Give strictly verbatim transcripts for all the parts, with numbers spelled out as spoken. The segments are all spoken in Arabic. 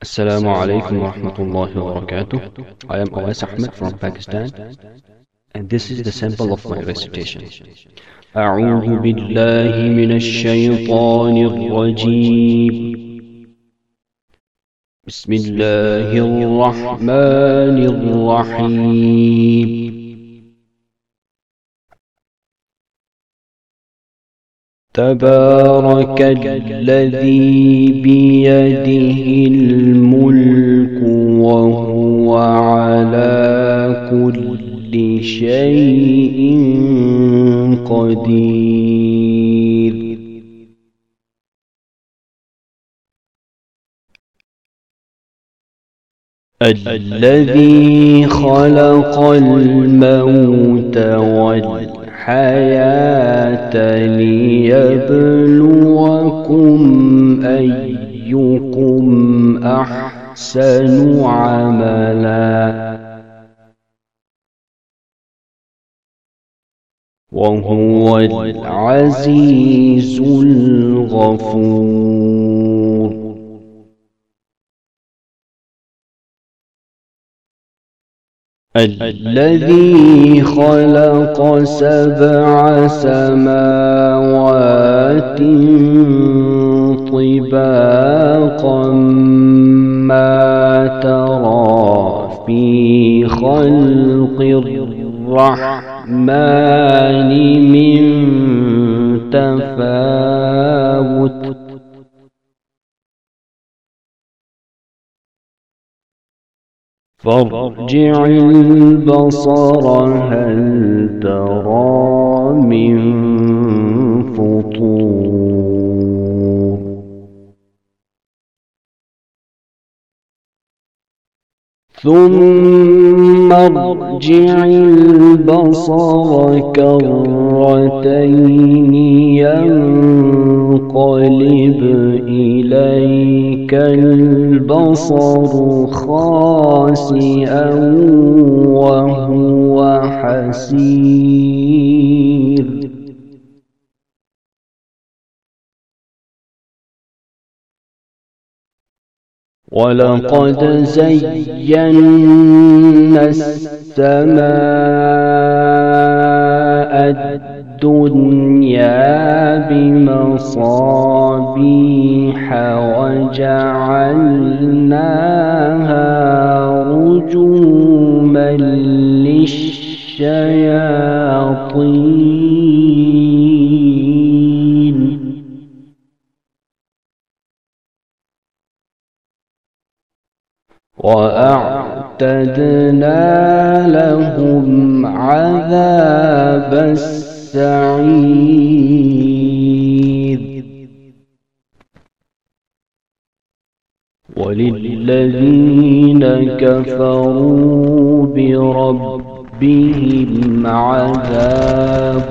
Assalamu alaikum wa rahmatullahi wa barakatuh. I am Awais Ahmed from Pakistan, and this is the sample of my recitation. أعوذ بالله من الشيطان الرجيم. بسم الله الرحمن الرحيم. تبارك الذي بيده الملك وهو على كل شيء قدير. الذي خلق الموت والحياة ليبلوكم أيكم أحسن عملا وهو العزيز الغفور. الذي خلق سبع سماوات طباقا ما ترى في خلق الرحمن من تفاوت فارجع البصر هل ترى من فطور. ثم ارجع البصر كرتين ينقلب إليك البصر خاسئا وهو حسير. ولقد زينا السماء الدنيا بمصابيح وجعلناها رجوما للشياطين وأعتدنا لهم عذاب السعير. وللذين كفروا بربهم عذاب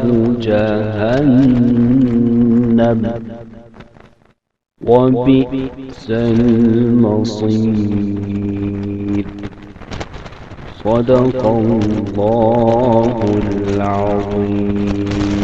جهنم وبئس المصير. صدق الله العظيم.